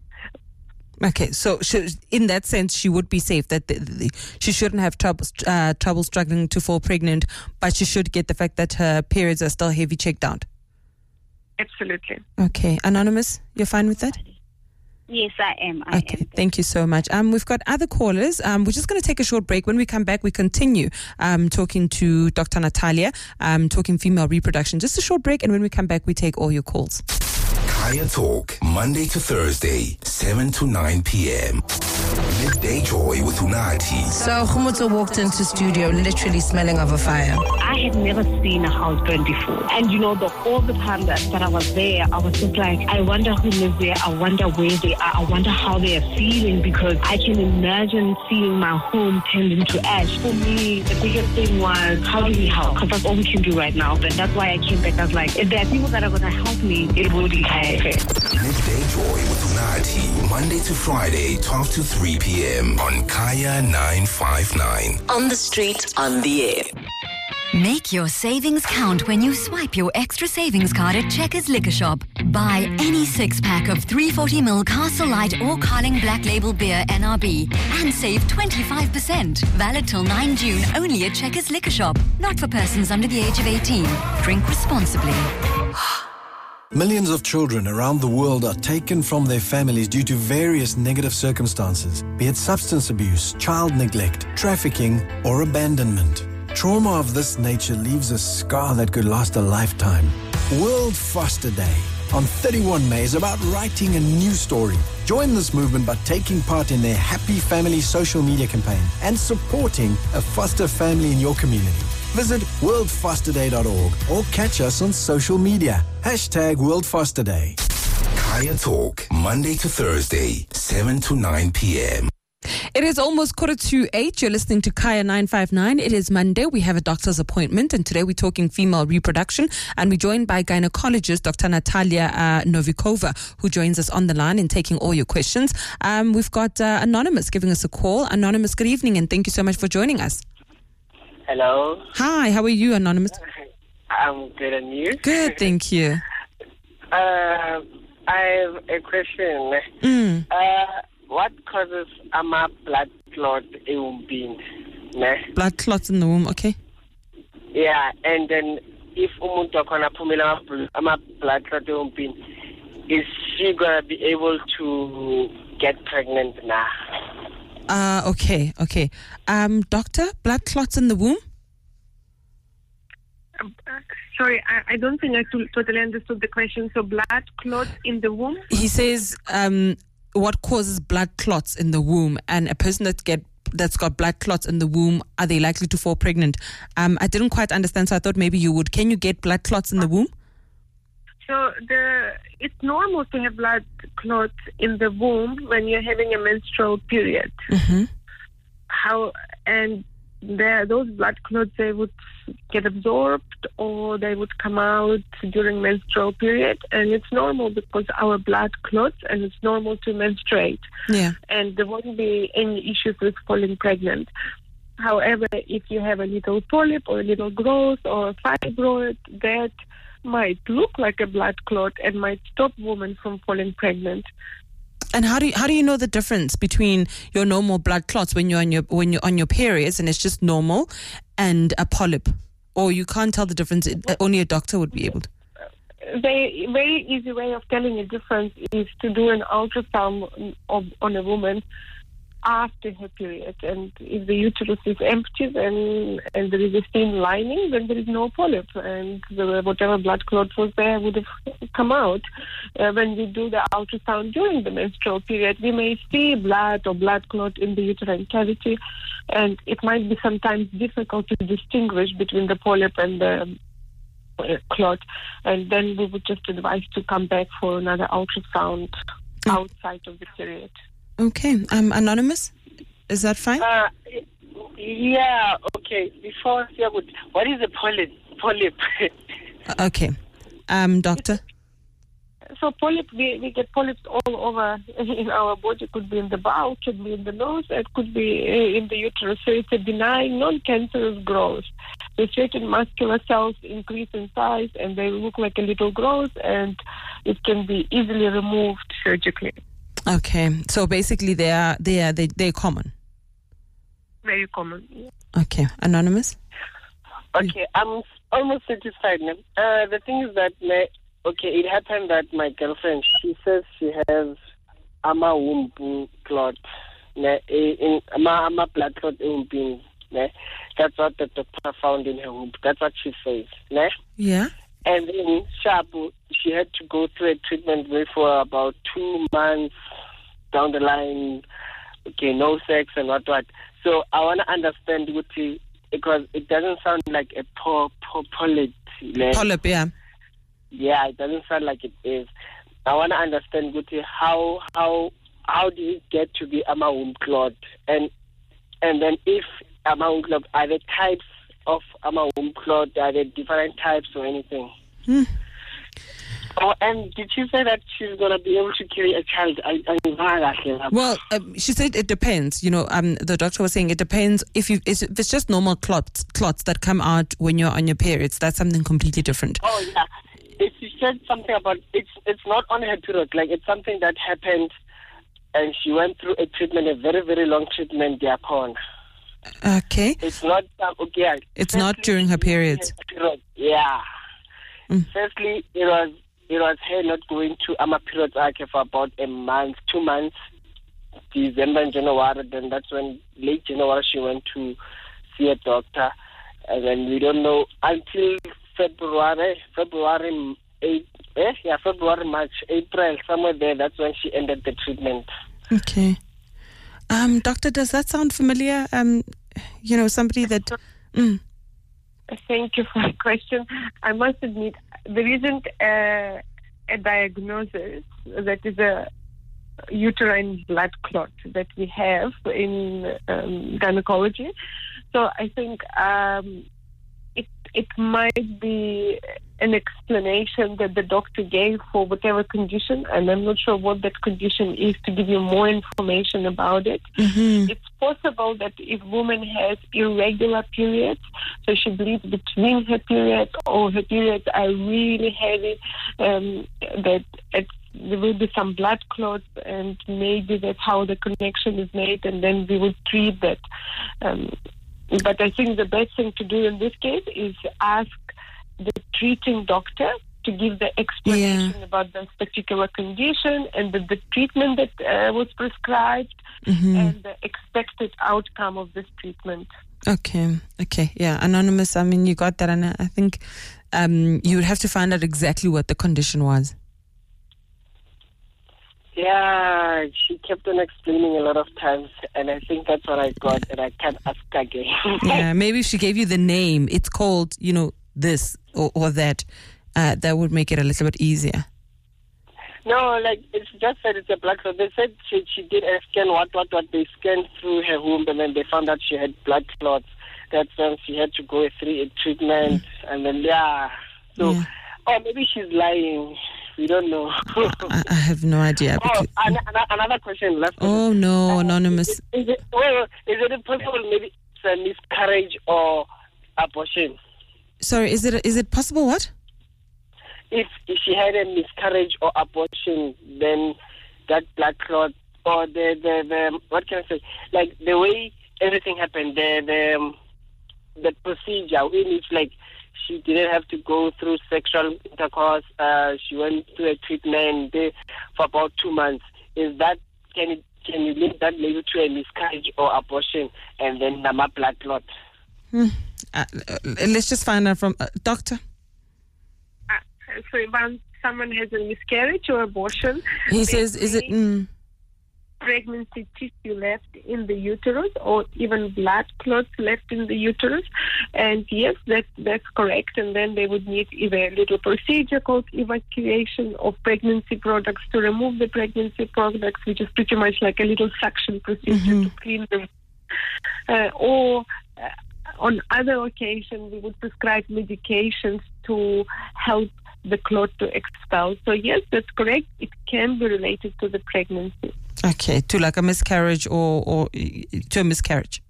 Okay, so she, in that sense, she would be safe, that the, the, she shouldn't have trouble, uh, trouble struggling to fall pregnant, but she should get the fact that her periods are still heavy checked out. Absolutely. Okay, Anonymous, you're fine with that? Yes, I am. I okay, am. Thank you so much. Um, we've got other callers. Um, we're just going to take a short break. When we come back, we continue um, talking to Doctor Natalia, um, talking female reproduction. Just a short break, and when we come back, we take all your calls. Kaya Talk, Monday to Thursday, seven to nine p.m. Midday Joy with Unati. So Khumutso walked into studio literally smelling of a fire. I had never seen a house burn before. And you know, the all the time that, that I was there, I was just like, I wonder who lives there. I wonder where they are. I wonder how they are feeling, because I can imagine seeing my home turned into ash. For me, the biggest thing was, how do we help? Because that's all we can do right now. But that's why I came back. I was like, if there are people that are going to help me, it will be Kaya. Midday Joy with Unati, Monday to Friday, twelve to three p.m. on Kaya nine five nine. On the street, on the air. Make your savings count when you swipe your extra savings card at Checkers Liquor Shop. Buy any six-pack of three forty milliliter Castle Light or Carling Black Label Beer N R B and save twenty-five percent. Valid till nine June only at Checkers Liquor Shop. Not for persons under the age of eighteen. Drink responsibly. Millions of children around the world are taken from their families due to various negative circumstances, be it substance abuse, child neglect, trafficking, or abandonment. Trauma of this nature leaves a scar that could last a lifetime. World Foster Day on thirty-first of May is about writing a new story. Join this movement by taking part in their Happy Family social media campaign and supporting a foster family in your community. Visit world foster day dot org or catch us on social media. Hashtag World Foster Day. Kaya Talk, Monday to Thursday, seven to nine p.m. It is almost quarter to eight. You're listening to Kaya nine five nine. It is Monday. We have a doctor's appointment, and today we're talking female reproduction, and we're joined by gynecologist Doctor Natalia uh, Novikova, who joins us on the line and taking all your questions. Um, we've got uh, Anonymous giving us a call. Anonymous, good evening, and thank you so much for joining us. Hello. Hi, how are you, Anonymous? I'm good, and you? Good, thank you. uh, I have a question. Mm. Uh, what causes ama blood clot in Blood clots in the womb, okay. Yeah, and then if umuntu akhona phumela ama blood clot in, is she gonna be able to get pregnant now? Uh, okay, okay. Um, doctor, blood clots in the womb? Uh, sorry, I, I don't think I t- totally understood the question. So blood clots in the womb? He says, um, what causes blood clots in the womb? And a person that get that's got blood clots in the womb, are they likely to fall pregnant? Um, I didn't quite understand, so I thought maybe you would. Can you get blood clots in the womb? So the it's normal to have blood clots in the womb when you're having a menstrual period. Mm-hmm. How and there those blood clots, they would get absorbed or they would come out during menstrual period, and it's normal because our blood clots, and it's normal to menstruate. Yeah. And there won't be any issues with falling pregnant. However, if you have a little polyp or a little growth or a fibroid, that might look like a blood clot and might stop women from falling pregnant. And how do you, how do you know the difference between your normal blood clots when you're on your when you're on your periods and it's just normal, and a polyp? Or you can't tell the difference? It, only a doctor would be able to. The very easy way of telling a difference is to do an ultrasound of, on a woman after her period. And if the uterus is empty then, and there is a thin lining, then there is no polyp. And the, whatever blood clot was there would have come out. Uh, when we do the ultrasound during the menstrual period, we may see blood or blood clot in the uterine cavity. And it might be sometimes difficult to distinguish between the polyp and the uh, clot. And then we would just advise to come back for another ultrasound outside of the period. Okay. Um, Anonymous, is that fine? Uh, yeah, okay. Before, yeah, good. What is a polyp? Polyp. Okay. Um, doctor? So polyp, we, we get polyps all over in our body. It could be in the bowel, could be in the nose, it could be in the uterus. So it's a benign, non-cancerous growth. The certain muscular cells increase in size and they look like a little growth, and it can be easily removed surgically. Okay. So basically they are, they are, they, they're common. Very common. Yeah. Okay. Anonymous? Okay, I'm almost satisfied now. Uh, the thing is that, my, okay, it happened that my girlfriend, she says she has ama womb clot, ne, in ama ama blood clot in. That's what the doctor found in her womb. That's what she says. Ne? Yeah. And then sharp, she had to go through a treatment for about two months down the line. Okay, no sex and what what. So I want to understand what he, because it doesn't sound like a po, po, polyp. Polyp, yeah. Yeah, it doesn't sound like it is. I want to understand what he, how how how did it get to be ama womb clot, and and then if ama womb clot, are there types of ama womb clot? Are there different types or anything? Hmm. Oh, and did she say that she's going to be able to carry a child? I, I, well, um, she said it depends. You know, um, the doctor was saying it depends. If you, if it's just normal clots, clots that come out when you're on your periods, that's something completely different. Oh yeah, it, she said something about it's it's not on her period. Like it's something that happened, and she went through a treatment, a very very long treatment. Thereupon. Okay. It's not um, okay. It's Firstly, not during her periods. Period. Yeah. Mm. Firstly, it was. It was her not going to ama periods for about a month, two months, December and January. Then that's when late January she went to see a doctor, and then we don't know until February, February eight, eh? yeah, February, March, April, somewhere there. That's when she ended the treatment. Okay, um, doctor, does that sound familiar? Um, you know, somebody that. Mm. Thank you for the question. I must admit, there isn't a, a diagnosis that is a uterine blood clot that we have in um, gynecology. So I think um, it it might be an explanation that the doctor gave for whatever condition, and I'm not sure what that condition is, to give you more information about it. Mm-hmm. It's possible that if woman has irregular periods, so she bleeds between her periods, or her periods are really heavy, um, that it's, there will be some blood clots, and maybe that's how the connection is made, and then we would treat that. Um, but I think the best thing to do in this case is ask the treating doctor to give the explanation yeah. about this particular condition, and the, the treatment that uh, was prescribed, mm-hmm. and the expected outcome of this treatment. Okay, okay, yeah. Anonymous, I mean, you got that, and I think um, you would have to find out exactly what the condition was. Yeah, she kept on explaining a lot of times, and I think that's what I got, and I can't ask again. Yeah, maybe if she gave you the name, it's called, you know, this or, or that, uh, that would make it a little bit easier. No, like, it's just that it's a blood clot. They said she, she did a scan, what, what, what. They scanned through her womb, and then they found out she had blood clots. That's when she had to go through a treatment, mm. and then, yeah. So, yeah. Oh, maybe she's lying. We don't know. I, I have no idea. Oh, an, an, another question. Last question. Oh, no, uh, Anonymous. Is it, is it, well, is it possible maybe it's a miscarriage or abortion? Sorry, is it is it possible what? If, if she had a miscarriage or abortion, then that blood clot, or the, the, the, what can I say? Like the way everything happened, the, the, the procedure, in which like she didn't have to go through sexual intercourse, uh, she went through a treatment for about two months. Is that, can it can you lead that lady to a miscarriage or abortion and then nama blood clot? Hmm. Uh, let's just find out from uh, doctor. Uh, so once someone has a miscarriage or abortion, he says, is it mm. pregnancy tissue left in the uterus or even blood clots left in the uterus? And yes, that, that's correct. And then they would need either a little procedure called evacuation of pregnancy products to remove the pregnancy products, which is pretty much like a little suction procedure mm-hmm. to clean them. Uh, or uh, on other occasions, we would prescribe medications to help the clot to expel. So yes, that's correct. It can be related to the pregnancy. Okay, to like a miscarriage or, or to a miscarriage.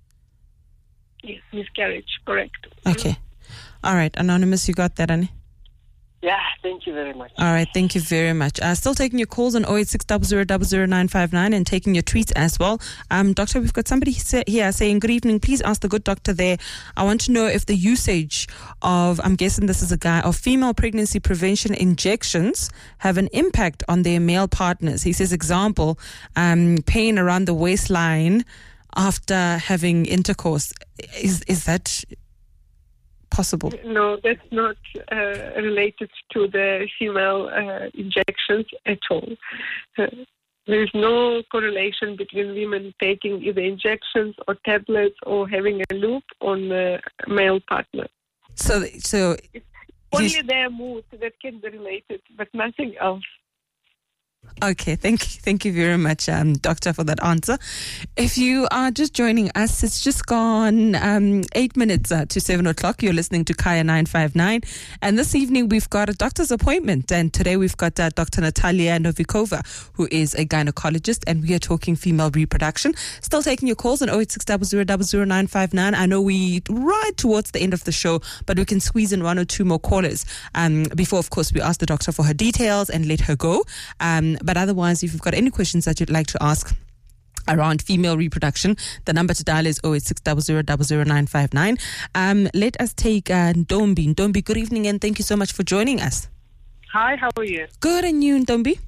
Yes, miscarriage, correct. Okay. All right, Anonymous, you got that, Annie? Yeah, thank you very much. All right, thank you very much. Uh, still taking your calls on oh eight six zero zero zero zero nine five nine and taking your tweets as well. Um, doctor, we've got somebody here saying, good evening, please ask the good doctor there. I want to know if the usage of, I'm guessing this is a guy, of female pregnancy prevention injections have an impact on their male partners. He says, example, um, pain around the waistline after having intercourse. Is, is that possible? No, that's not uh, related to the female uh, injections at all. Uh, there's no correlation between women taking either injections or tablets or having a loop on the male partner. So, so it's only their mood that can be related, but nothing else. Okay, thank you, thank you very much, um, Doctor, for that answer. If you are just joining us, it's just gone um, eight minutes uh, to seven o'clock. You're listening to Kaya nine five nine, and this evening we've got a doctor's appointment, and today we've got uh, Doctor Natalia Novikova, who is a gynecologist, and we are talking female reproduction. Still taking your calls on oh eight six zero zero zero zero nine five nine. I know we right towards the end of the show, but we can squeeze in one or two more callers um, before, of course, we ask the doctor for her details and let her go. Um, But otherwise, if you've got any questions that you'd like to ask around female reproduction, the number to dial is oh eight six zero zero zero zero nine five nine. Um, let us take uh, Ndombi. Ndombi, good evening and thank you so much for joining us. Hi, how are you? Good, and you, Ndombi?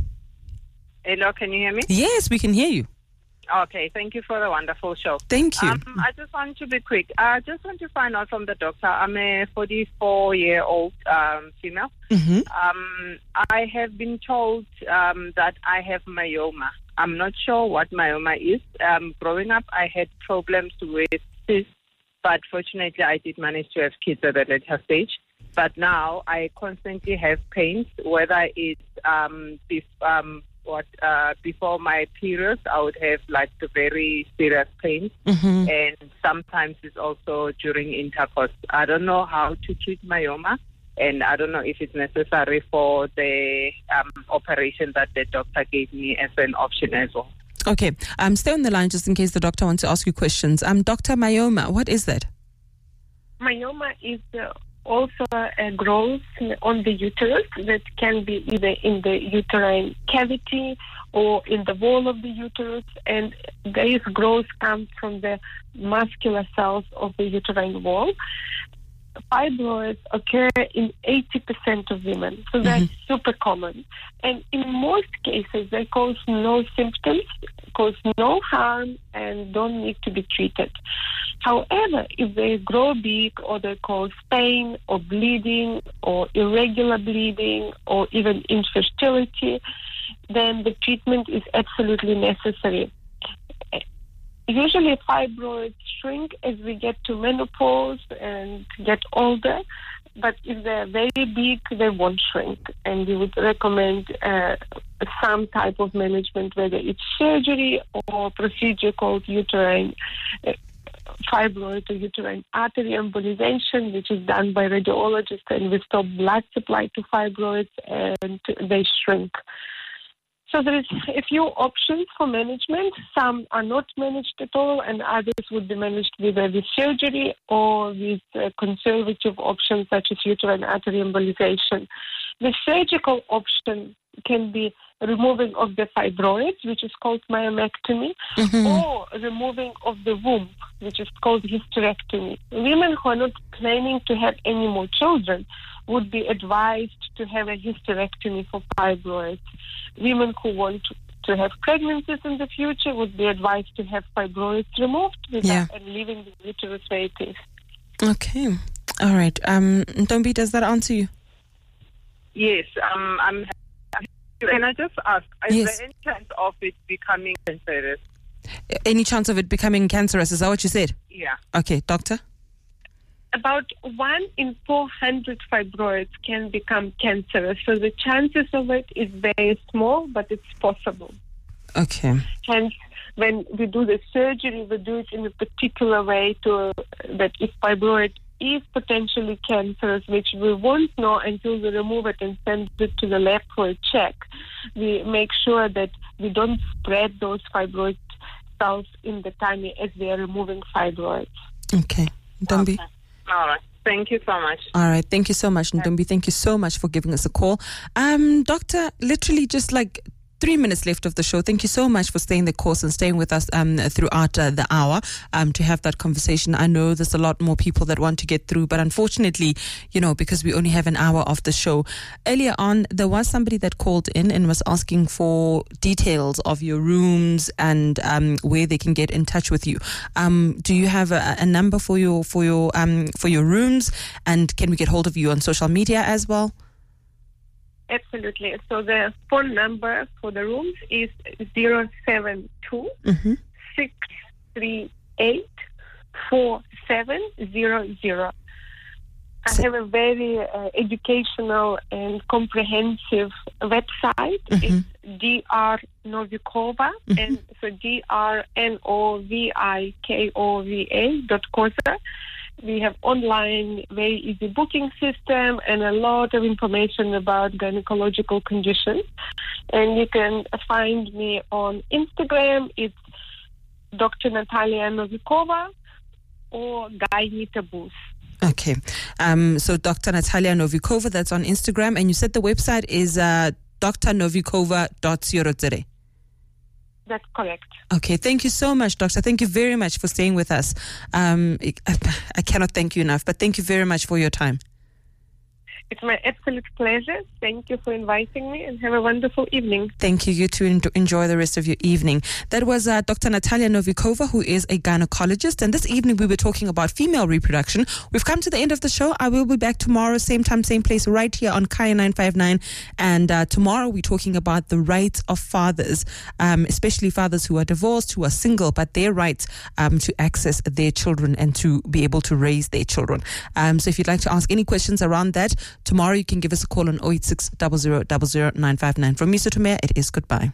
Hello, can you hear me? Yes, we can hear you. Okay, thank you for the wonderful show. Thank you. Um, I just want to be quick. I just want to find out from the doctor. I'm a forty-four-year-old um, female. Mm-hmm. Um, I have been told um, that I have myoma. I'm not sure what myoma is. Um, growing up, I had problems with cysts, but fortunately, I did manage to have kids at a later stage. But now, I constantly have pains, whether it's um, this, um, what uh, before my periods, I would have like the very serious pains, mm-hmm. and sometimes it's also during intercourse. I don't know how to treat myoma, and I don't know if it's necessary for the um, operation that the doctor gave me as an option as well. Okay, um, stay on the line just in case the doctor wants to ask you questions. Um, Doctor Myoma, what is that? Myoma is uh, also a growth on the uterus that can be either in the uterine cavity or in the wall of the uterus, and these growths come from the muscular cells of the uterine wall. Fibroids occur in eighty percent of women, so that's mm-hmm. super common. And in most cases, they cause no symptoms, cause no harm, and don't need to be treated. However, if they grow big or they cause pain or bleeding or irregular bleeding or even infertility, then the treatment is absolutely necessary. Usually fibroids shrink as we get to menopause and get older, but if they're very big, they won't shrink. And we would recommend uh, some type of management, whether it's surgery or procedure called uterine uh, fibroid or uterine artery embolization, which is done by radiologists, and we stop blood supply to fibroids and they shrink. So there is a few options for management. Some are not managed at all, and others would be managed either with surgery or with uh, conservative options such as uterine artery embolization. The surgical option can be removing of the fibroids, which is called myomectomy, mm-hmm. or removing of the womb, which is called hysterectomy. Women who are not planning to have any more children would be advised to have a hysterectomy for fibroids. Women who want to have pregnancies in the future would be advised to have fibroids removed without, Yeah. and leaving the uterus where it is. Okay. All right. Um, Ntombi, does that answer you? Yes, um, I'm. Can I just ask, is Yes. there any chance of it becoming cancerous? Any chance of it becoming cancerous? Is that what you said? Yeah. Okay, doctor? About one in four hundred fibroids can become cancerous. So the chances of it is very small, but it's possible. Okay. Hence, when we do the surgery, we do it in a particular way to that if fibroid is potentially cancerous, which we won't know until we remove it and send it to the lab for a check, we make sure that we don't spread those fibroid cells in the tummy as we are removing fibroids. Okay. Ntombi? Okay. All right. Thank you so much. All right. Thank you so much, Ntombi. Thank you so much for giving us a call. Um, doctor, literally just like three minutes left of the show. Thank you so much for staying the course and staying with us um, throughout uh, the hour um, to have that conversation. I know there's a lot more people that want to get through, but unfortunately, you know, because we only have an hour of the show. Earlier on, there was somebody that called in and was asking for details of your rooms and um, where they can get in touch with you. Um, do you have a, a number for your for your um, for your rooms, and can we get hold of you on social media as well? Absolutely. So the phone number for the rooms is zero seven two six three eight four seven zero zero. I have a very uh, educational and comprehensive website. It's D R Novikova, and so D R N O V I K O V A dot Koza. We have online, very easy booking system and a lot of information about gynecological conditions. And you can find me on Instagram. It's Doctor Natalia Novikova or Gyne Taboos. Okay. Um, so Doctor Natalia Novikova, that's on Instagram. And you said the website is uh, d r novikova dot co dot za. That's correct. Okay, thank you so much, Doctor. Thank you very much for staying with us. Um, I cannot thank you enough, but thank you very much for your time. It's my absolute pleasure. Thank you for inviting me, and have a wonderful evening. Thank you. You too. Enjoy the rest of your evening. That was uh, Doctor Natalia Novikova, who is a gynecologist. And this evening we were talking about female reproduction. We've come to the end of the show. I will be back tomorrow, same time, same place, right here on Kaya nine five nine. And uh, tomorrow we're talking about the rights of fathers, um, especially fathers who are divorced, who are single, but their rights um, to access their children and to be able to raise their children. Um, so if you'd like to ask any questions around that, tomorrow you can give us a call on zero eight six zero zero zero zero nine five nine. From me, Sotomea, it is goodbye.